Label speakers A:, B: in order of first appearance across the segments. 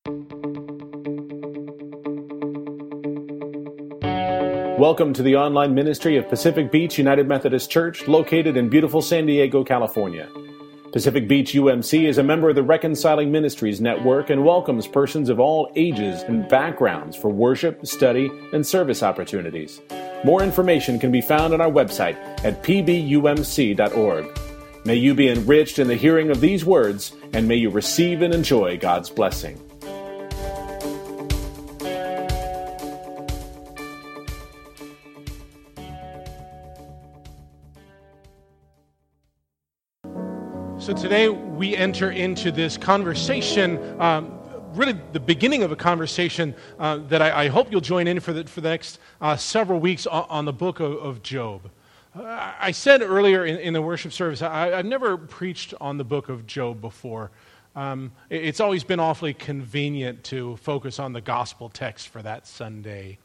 A: Welcome to the online ministry of Pacific Beach United Methodist Church, located in beautiful San Diego, California. Pacific Beach UMC is a member of the Reconciling Ministries Network and welcomes persons of all ages and backgrounds for worship, study, and service opportunities. More information can be found on our website at pbumc.org. May you be enriched in the hearing of these words, and may you receive and enjoy God's blessing.
B: So today we enter into this conversation, really the beginning of a conversation that I hope you'll join in for the next several weeks on the book of Job. I said earlier in the worship service, I've never preached on the book of Job before. It's always been awfully convenient to focus on the gospel text for that Sunday.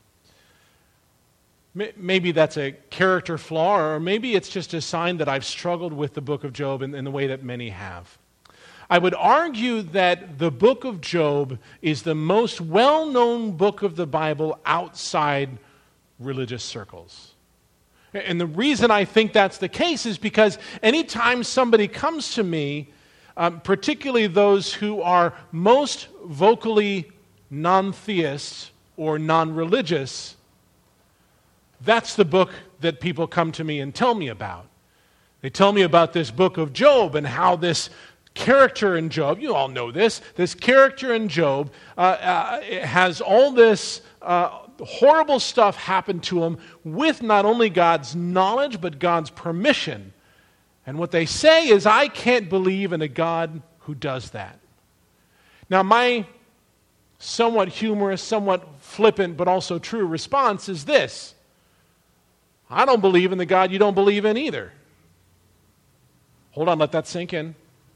B: Maybe that's a character flaw, or maybe it's just a sign that I've struggled with the book of Job in the way that many have. I would argue that the book of Job is the most well-known book of the Bible outside religious circles. And the reason I think that's the case is because anytime somebody comes to me, particularly those who are most vocally non-theist or non-religious, that's the book that people come to me and tell me about. They tell me about this book of Job and how this character in Job, you all know this character in Job has all this horrible stuff happen to him with not only God's knowledge, but God's permission. And what they say is, I can't believe in a God who does that. Now, my somewhat humorous, somewhat flippant, but also true response is this: I don't believe in the God you don't believe in either. Hold on, let that sink in.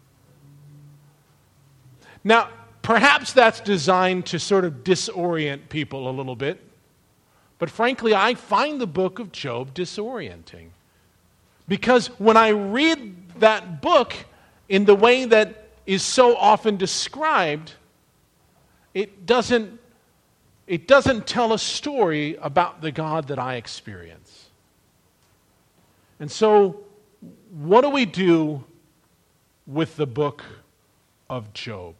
B: Now, perhaps that's designed to sort of disorient people a little bit, but frankly, I find the book of Job disorienting. Because when I read that book in the way that is so often described, it doesn't tell a story about the God that I experience. And so, what do we do with the book of Job?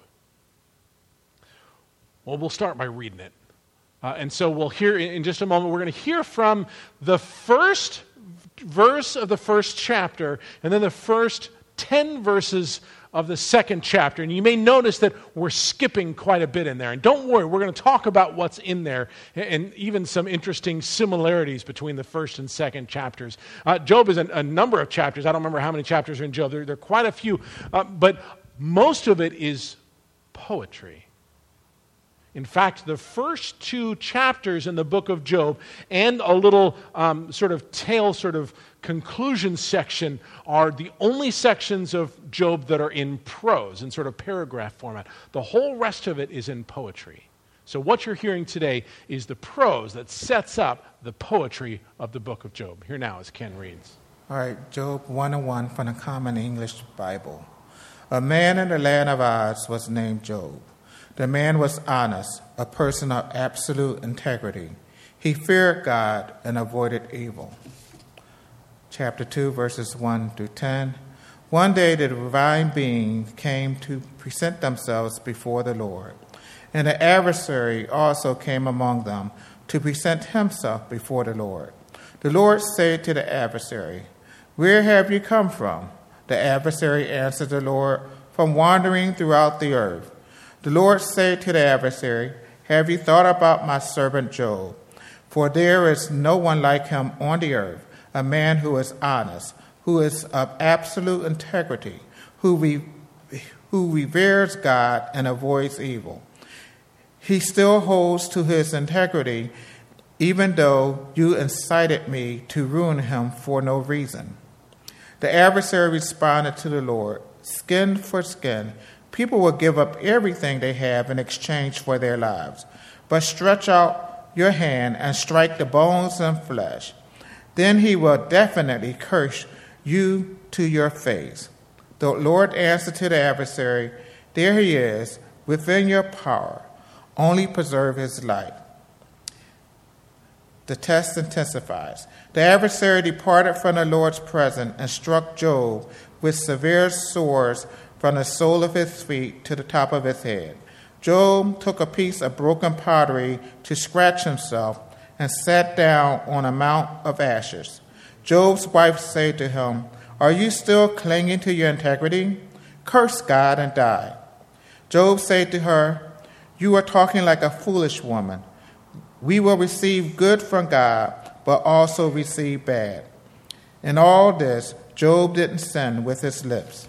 B: Well, we'll start by reading it. And so we'll hear in just a moment, we're going to hear from the first verse of the first chapter, and then the first 10 verses of the second chapter. And you may notice that we're skipping quite a bit in there. And don't worry, we're going to talk about what's in there and even some interesting similarities between the first and second chapters. Job is a number of chapters. I don't remember how many chapters are in Job. There are quite a few. But most of it is poetry. In fact, the first 2 chapters in the book of Job and a little sort of conclusion section are the only sections of Job that are in prose, in sort of paragraph format. The whole rest of it is in poetry. So what you're hearing today is the prose that sets up the poetry of the book of Job. Here now as Ken reads.
C: All right, Job 1:1 from the Common English Bible. A man in the land of Uz was named Job. The man was honest, a person of absolute integrity. He feared God and avoided evil. Chapter 2, verses 1 through 10. One day the divine beings came to present themselves before the Lord, and the adversary also came among them to present himself before the Lord. The Lord said to the adversary, "Where have you come from?" The adversary answered the Lord, "From wandering throughout the earth." The Lord said to the adversary, "Have you thought about my servant Job? For there is no one like him on the earth, a man who is honest, who is of absolute integrity, who reveres God and avoids evil. He still holds to his integrity, even though you incited me to ruin him for no reason." The adversary responded to the Lord, "Skin for skin. People will give up everything they have in exchange for their lives. But stretch out your hand and strike the bones and flesh. Then he will definitely curse you to your face." The Lord answered to the adversary, "There he is, within your power. only preserve his life. The test intensifies. The adversary departed from the Lord's presence and struck Job with severe sores from the sole of his feet to the top of his head. Job took a piece of broken pottery to scratch himself and sat down on a mount of ashes. Job's wife said to him, "Are you still clinging to your integrity? Curse God and die." Job said to her, "You are talking like a foolish woman. We will receive good from God, but also receive bad." In all this, Job didn't sin with his lips.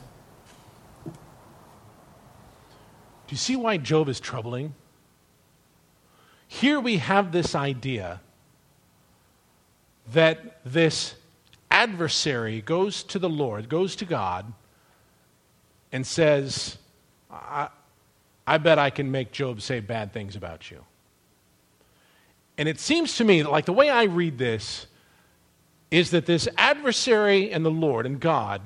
B: Do you see why Job is troubling? Here we have this idea that this adversary goes to the Lord, goes to God, and says, I bet I can make Job say bad things about you. And it seems to me, like the way I read this, is that this adversary and the Lord and God,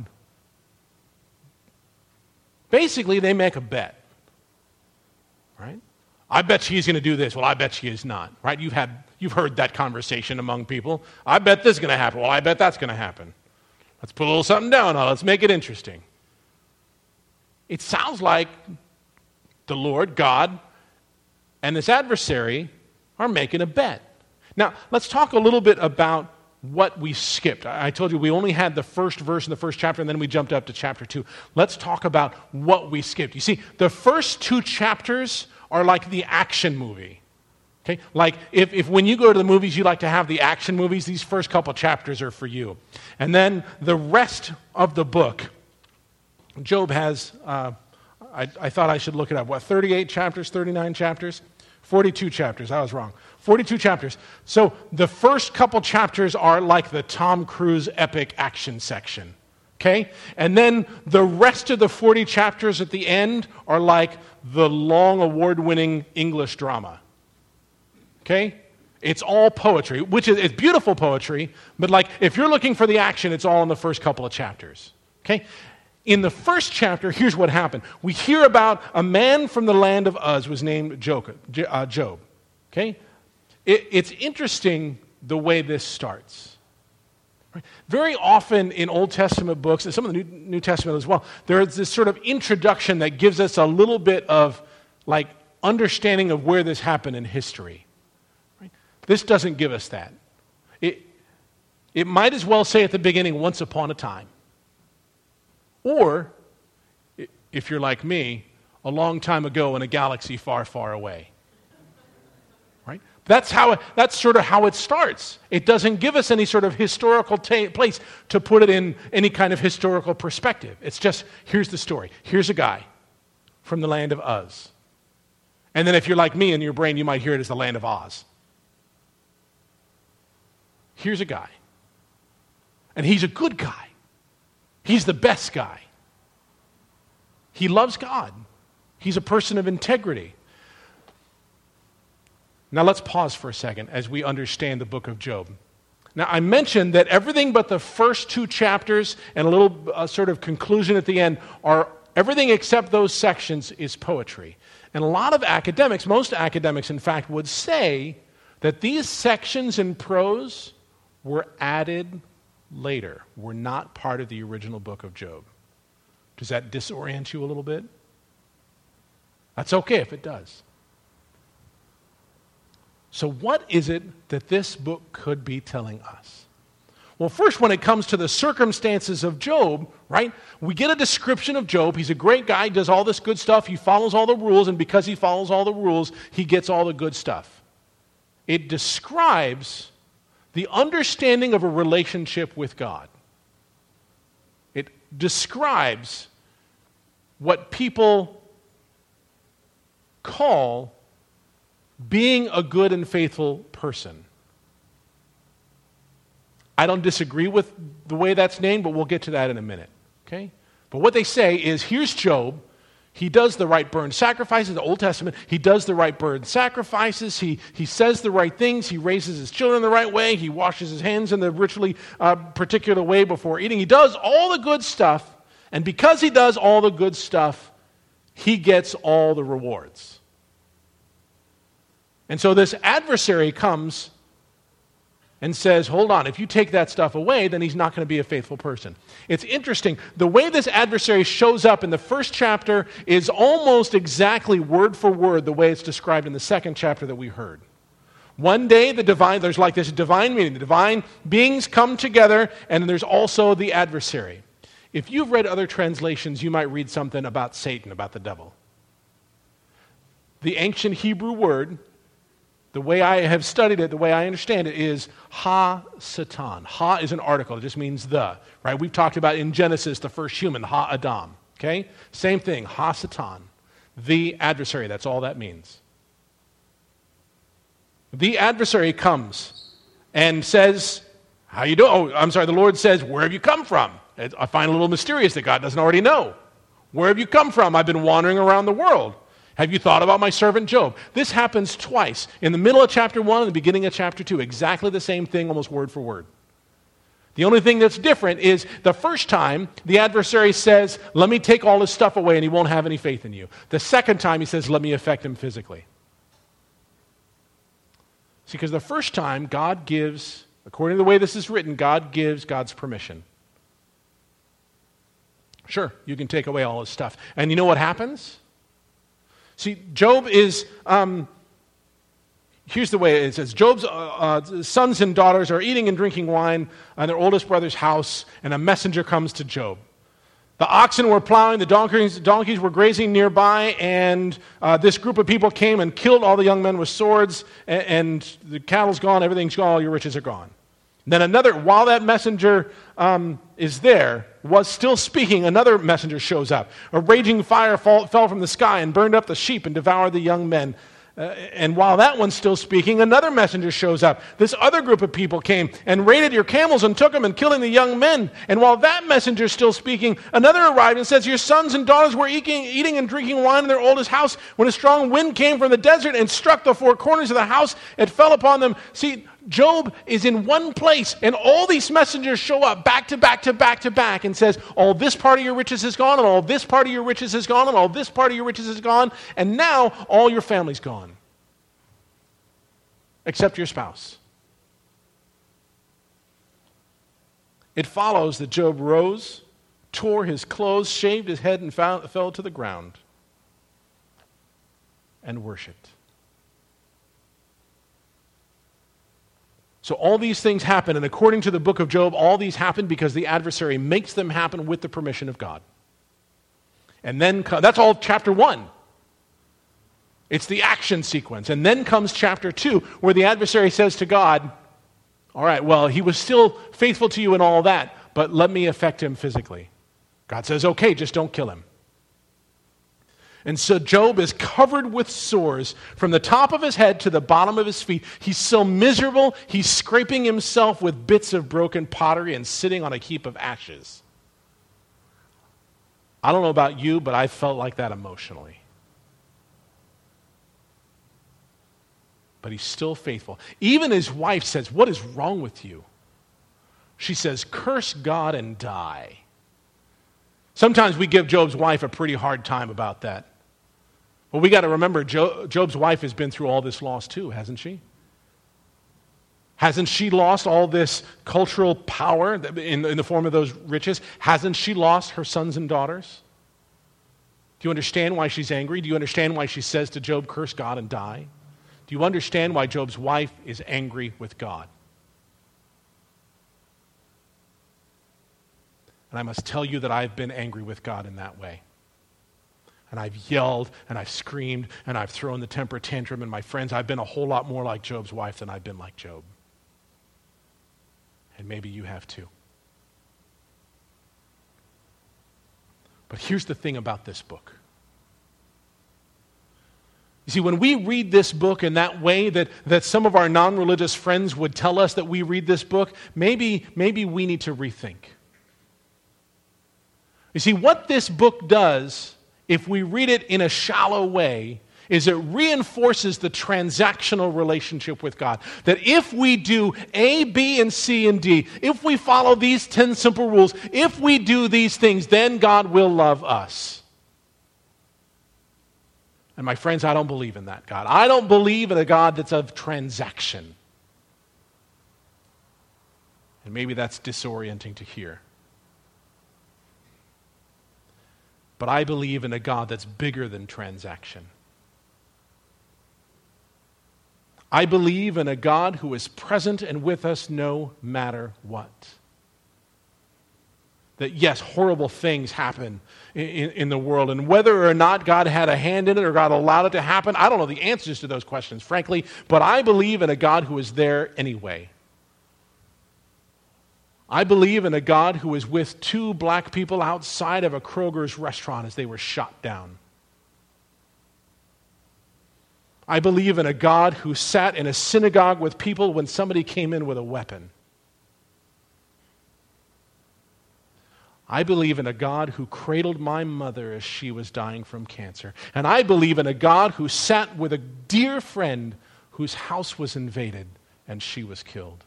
B: basically they make a bet. Right? I bet you he's going to do this. Well, I bet you he's not. Right? You've heard that conversation among people. I bet this is going to happen. Well, I bet that's going to happen. Let's put a little something down on it. Let's make it interesting. It sounds like the Lord, God, and this adversary are making a bet. Now, let's talk a little bit about what we skipped. I told you we only had the first verse in the first chapter, and then we jumped up to chapter 2. Let's talk about what we skipped. You see, the first 2 chapters are like the action movie. Okay? Like if when you go to the movies, you like to have the action movies, these first couple chapters are for you. And then the rest of the book, Job has, I thought I should look it up, 38 chapters, 39 chapters? 42 chapters, I was wrong. 42 chapters. So the first couple chapters are like the Tom Cruise epic action section. Okay? And then the rest of the 40 chapters at the end are like the long award-winning English drama. Okay? It's all poetry, which is it's beautiful poetry, but like if you're looking for the action, it's all in the first couple of chapters. Okay? In the first chapter, here's what happened. We hear about a man from the land of Uz was named Job. Okay? It's interesting the way this starts. Right? Very often in Old Testament books, and some of the New Testament as well, there's this sort of introduction that gives us a little bit of like understanding of where this happened in history. Right? This doesn't give us that. It might as well say at the beginning, once upon a time. Or, if you're like me, a long time ago in a galaxy far, far away. Right? That's sort of how it starts. It doesn't give us any sort of historical place to put it in any kind of historical perspective. It's just, here's the story. Here's a guy from the land of Uz. And then if you're like me in your brain, you might hear it as the land of Oz. Here's a guy. And he's a good guy. He's the best guy. He loves God. He's a person of integrity. Now let's pause for a second as we understand the book of Job. Now I mentioned that everything but the first 2 chapters and a little sort of conclusion at the end are everything except those sections is poetry. And a lot of academics, most academics in fact, would say that these sections in prose were added later, were not part of the original book of Job. Does that disorient you a little bit? That's okay if it does. So what is it that this book could be telling us? Well, first, when it comes to the circumstances of Job, right, we get a description of Job. He's a great guy, he does all this good stuff, he follows all the rules, and because he follows all the rules, he gets all the good stuff. It describes the understanding of a relationship with God. It describes what people call being a good and faithful person. I don't disagree with the way that's named, but we'll get to that in a minute. Okay? But what they say is, here's Job. He does the right burnt sacrifices, the Old Testament. He does the right burnt sacrifices. He says the right things. He raises his children the right way. He washes his hands in the ritually particular way before eating. He does all the good stuff. And because he does all the good stuff, he gets all the rewards. And so this adversary comes and says, hold on, if you take that stuff away, then he's not going to be a faithful person. It's interesting. The way this adversary shows up in the first chapter is almost exactly word for word the way it's described in the second chapter that we heard. One day, there's like this divine meeting. The divine beings come together, and there's also the adversary. If you've read other translations, you might read something about Satan, about the devil. The ancient Hebrew word, the way I have studied it, the way I understand it, is ha-satan. Ha is an article. It just means the. Right? We've talked about in Genesis, the first human, ha-adam. Okay? Same thing, ha-satan. The adversary. That's all that means. The adversary comes and says, how you doing? Oh, I'm sorry, the Lord says, where have you come from? I find it a little mysterious that God doesn't already know. Where have you come from? I've been wandering around the world. Have you thought about my servant Job? This happens twice, in the middle of chapter 1 and the beginning of chapter 2. Exactly the same thing, almost word for word. The only thing that's different is the first time the adversary says, let me take all his stuff away and he won't have any faith in you. The second time he says, let me affect him physically. See, because the first time God gives, according to the way this is written, God gives God's permission. Sure, you can take away all his stuff. And you know what happens? See, Job is, here's the way it says, Job's sons and daughters are eating and drinking wine in their oldest brother's house, and a messenger comes to Job. The oxen were plowing, the donkeys were grazing nearby, and this group of people came and killed all the young men with swords, and the cattle's gone, everything's gone, all your riches are gone. Then while that messenger is there, was still speaking, another messenger shows up. A raging fire fell from the sky and burned up the sheep and devoured the young men. And while that one's still speaking, another messenger shows up. This other group of people came and raided your camels and took them and killing the young men. And while that messenger's still speaking, another arrived and says, your sons and daughters were eating and drinking wine in their oldest house when a strong wind came from the desert and struck the four corners of the house. It fell upon them. See, Job is in one place, and all these messengers show up back to back to back to back and says, all this part of your riches is gone, and all this part of your riches is gone, and all this part of your riches is gone, and now all your family's gone. Except your spouse. It follows that Job rose, tore his clothes, shaved his head, and fell to the ground and worshipped. So all these things happen, and according to the book of Job, all these happen because the adversary makes them happen with the permission of God. And then, that's all chapter 1. It's the action sequence. And then comes chapter 2, where the adversary says to God, all right, well, he was still faithful to you and all that, but let me affect him physically. God says, okay, just don't kill him. And so Job is covered with sores from the top of his head to the bottom of his feet. He's so miserable, he's scraping himself with bits of broken pottery and sitting on a heap of ashes. I don't know about you, but I felt like that emotionally. But he's still faithful. Even his wife says, what is wrong with you? She says, curse God and die. Sometimes we give Job's wife a pretty hard time about that. Well, we got to remember, Job's wife has been through all this loss too, hasn't she? Hasn't she lost all this cultural power in the form of those riches? Hasn't she lost her sons and daughters? Do you understand why she's angry? Do you understand why she says to Job, curse God and die? Do you understand why Job's wife is angry with God? And I must tell you that I've been angry with God in that way. And I've yelled, and I've screamed, and I've thrown the temper tantrum. And my friends, I've been a whole lot more like Job's wife than I've been like Job. And maybe you have too. But here's the thing about this book. You see, when we read this book in that way that some of our non-religious friends would tell us that we read this book, maybe we need to rethink. You see, what this book does, if we read it in a shallow way, is it reinforces the transactional relationship with God. That if we do A, B, and C, and D, if we follow these 10 simple rules, if we do these things, then God will love us. And my friends, I don't believe in that God. I don't believe in a God that's of transaction. And maybe that's disorienting to hear. But I believe in a God that's bigger than transaction. I believe in a God who is present and with us no matter what. That yes, horrible things happen in the world, and whether or not God had a hand in it or God allowed it to happen, I don't know the answers to those questions, frankly, but I believe in a God who is there anyway. I believe in a God who is with 2 black people outside of a Kroger's restaurant as they were shot down. I believe in a God who sat in a synagogue with people when somebody came in with a weapon. I believe in a God who cradled my mother as she was dying from cancer. And I believe in a God who sat with a dear friend whose house was invaded and she was killed.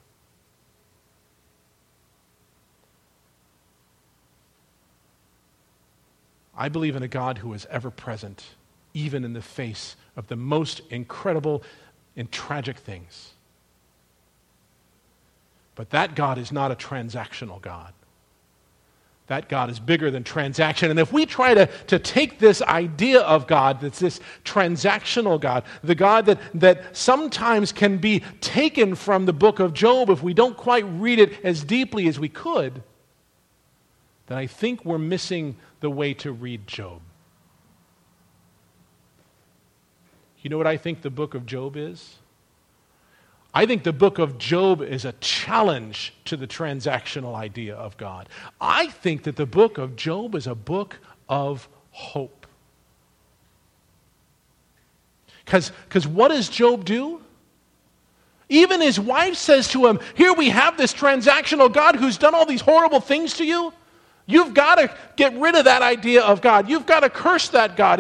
B: I believe in a God who is ever present, even in the face of the most incredible and tragic things. But that God is not a transactional God. That God is bigger than transaction. And if we try to take this idea of God, that's this transactional God, the God that sometimes can be taken from the book of Job if we don't quite read it as deeply as we could, then I think we're missing the way to read Job. You know what I think the book of Job is? I think the book of Job is a challenge to the transactional idea of God. I think that the book of Job is a book of hope. Because what does Job do? Even his wife says to him, here we have this transactional God who's done all these horrible things to you. You've got to get rid of that idea of God. You've got to curse that God.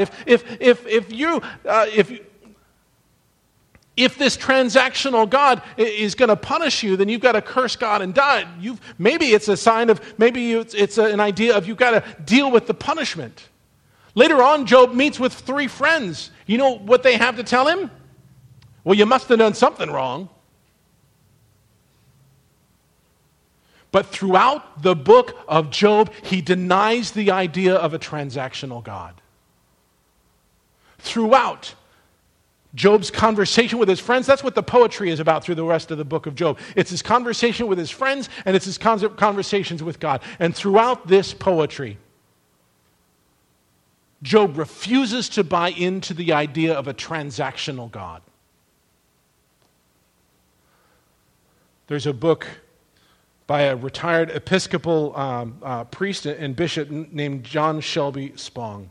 B: If this transactional God is going to punish you, then you've got to curse God and die. Maybe it's a sign of, it's an idea of you've got to deal with the punishment. Later on, Job meets with 3 friends. You know what they have to tell him? Well, you must have done something wrong. But throughout the book of Job, he denies the idea of a transactional God. Throughout Job's conversation with his friends, that's what the poetry is about through the rest of the book of Job. It's his conversation with his friends, and it's his conversations with God. And throughout this poetry, Job refuses to buy into the idea of a transactional God. There's a book by a retired Episcopal priest and bishop named John Shelby Spong.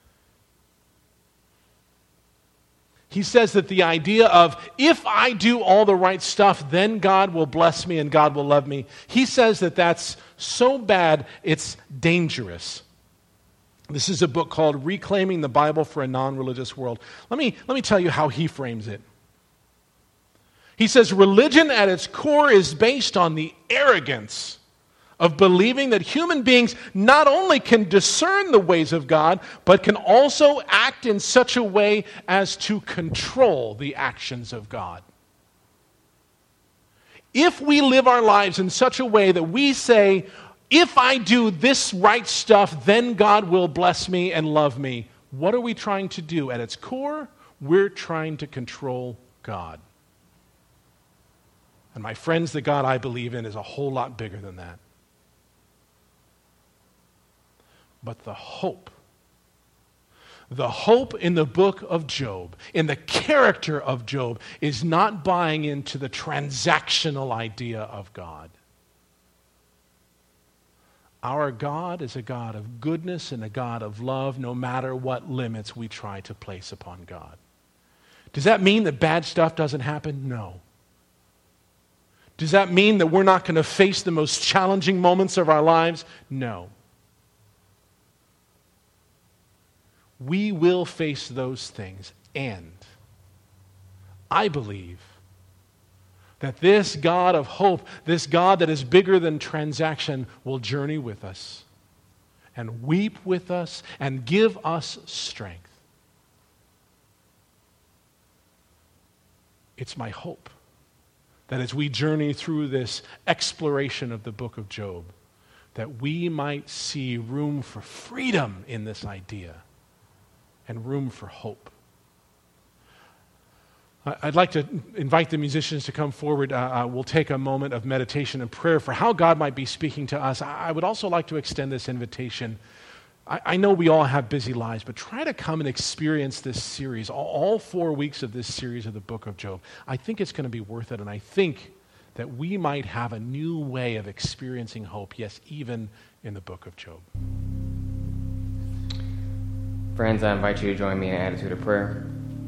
B: He says that the idea of, if I do all the right stuff, then God will bless me and God will love me. He says that that's so bad, it's dangerous. This is a book called Reclaiming the Bible for a Non-Religious World. Let me tell you how he frames it. He says, religion at its core is based on the arrogance of believing that human beings not only can discern the ways of God, but can also act in such a way as to control the actions of God. If we live our lives in such a way that we say, if I do this right stuff, then God will bless me and love me, what are we trying to do? At its core, we're trying to control God. And my friends, the God I believe in is a whole lot bigger than that. But the hope in the book of Job, in the character of Job, is not buying into the transactional idea of God. Our God is a God of goodness and a God of love, no matter what limits we try to place upon God. Does that mean that bad stuff doesn't happen? No. Does that mean that we're not going to face the most challenging moments of our lives? No. We will face those things, and I believe that this God of hope, this God that is bigger than transaction, will journey with us and weep with us and give us strength. It's my hope that as we journey through this exploration of the book of Job, that we might see room for freedom in this idea and room for hope. I'd like to invite the musicians to come forward. We'll take a moment of meditation and prayer for how God might be speaking to us. I would also like to extend this invitation. I know we all have busy lives, but try to come and experience this series, all 4 weeks of this series of the book of Job. I think it's going to be worth it, and I think that we might have a new way of experiencing hope, yes, even in the book of Job.
D: Friends, I invite you to join me in an attitude of prayer.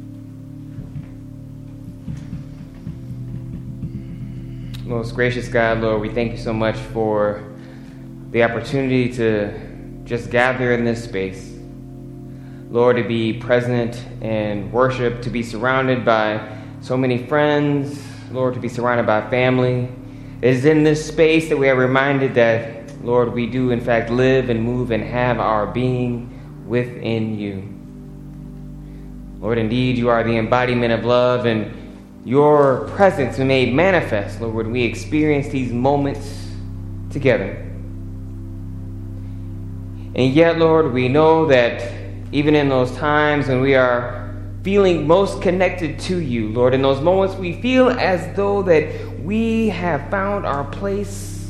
D: Most gracious God, Lord, we thank you so much for the opportunity to just gather in this space. Lord, to be present in worship, to be surrounded by so many friends, Lord, to be surrounded by family. It is in this space that we are reminded that, Lord, we do in fact live and move and have our being within you. Lord, indeed, you are the embodiment of love, and your presence is made manifest, Lord, when we experience these moments together. And yet, Lord, we know that even in those times when we are feeling most connected to you, Lord, in those moments we feel as though that we have found our place,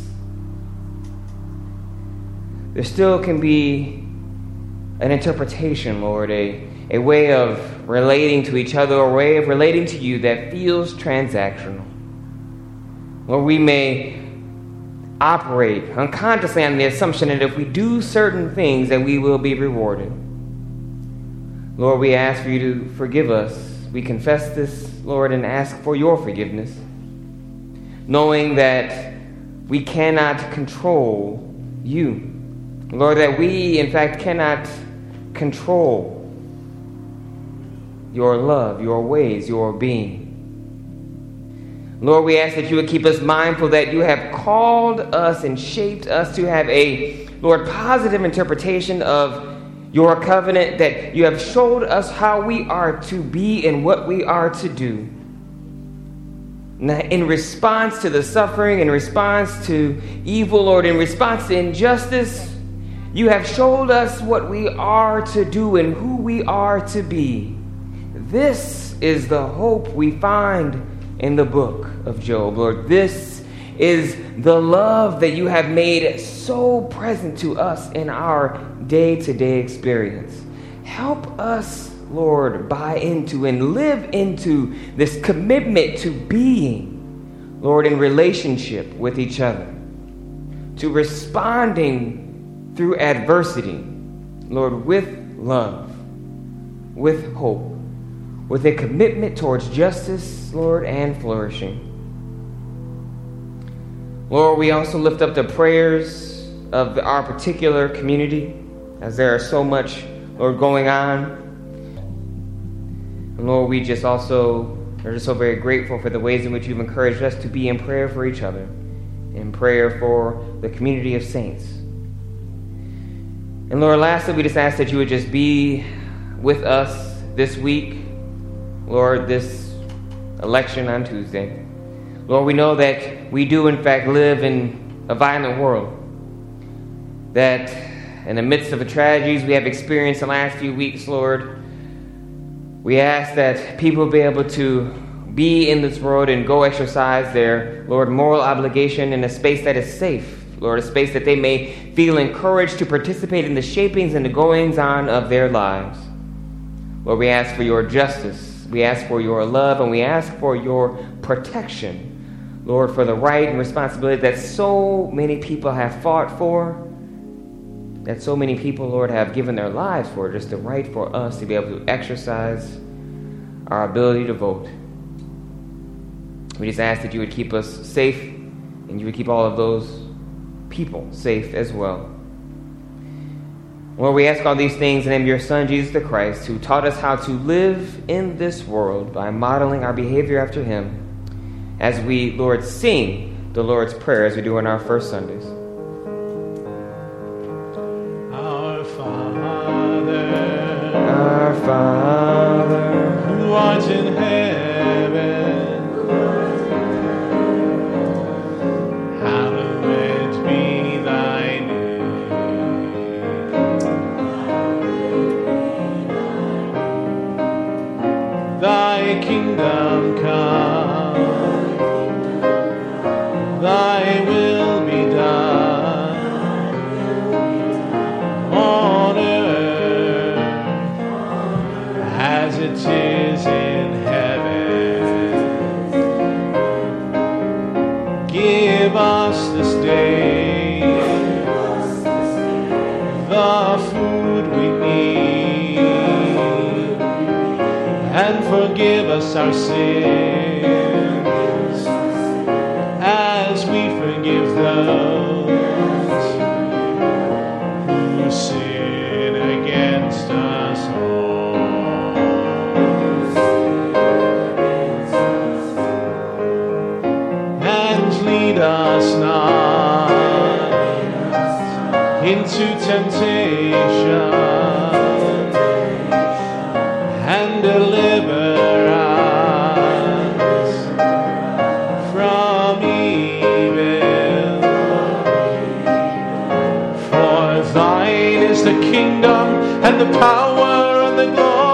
D: there still can be an interpretation, Lord, a way of relating to each other, a way of relating to you that feels transactional. Lord, we may operate unconsciously on the assumption that if we do certain things that we will be rewarded. Lord, we ask for you to forgive us. We confess this, Lord, and ask for your forgiveness, knowing that we cannot control you. Lord, that we, in fact, cannot control your love, your ways, your being. Lord, we ask that you would keep us mindful that you have called us and shaped us to have a, Lord, positive interpretation of your covenant, that you have showed us how we are to be and what we are to do. In response to the suffering, in response to evil, Lord, in response to injustice, you have showed us what we are to do and who we are to be. This is the hope we find in the book of Job, Lord. This is the love that you have made so present to us in our day-to-day experience. Help us, Lord, buy into and live into this commitment to being, Lord, in relationship with each other, to responding through adversity, Lord, with love, with hope, with a commitment towards justice, Lord, and flourishing. Lord, we also lift up the prayers of our particular community, as there are so much, Lord, going on. And Lord, we just also are just so very grateful for the ways in which you've encouraged us to be in prayer for each other, in prayer for the community of saints. And Lord, lastly, we just ask that you would just be with us this week, Lord, this election on Tuesday. Lord, we know that we do in fact live in a violent world, that in the midst of the tragedies we have experienced the last few weeks, Lord, we ask that people be able to be in this world and go exercise their, Lord, moral obligation in a space that is safe, Lord, a space that they may feel encouraged to participate in the shapings and the goings-on of their lives. Lord, we ask for your justice. We ask for your love, and we ask for your protection, Lord, for the right and responsibility that so many people have fought for, that so many people, Lord, have given their lives for, just the right for us to be able to exercise our ability to vote. We just ask that you would keep us safe, and you would keep all of those people safe as well. Lord, we ask all these things in the name of your Son, Jesus the Christ, who taught us how to live in this world by modeling our behavior after him, as we, Lord, sing the Lord's Prayer as we do on our first Sundays.
B: Our Father,
D: Our Father,
B: who art in heaven, Thy kingdom come, Thy will be done on earth as it is in heaven. Give us this day the food we need, and forgive us our sins as we forgive those who sin against us all. And lead us not into temptation, and deliver us from evil. For thine is the kingdom and the power and the glory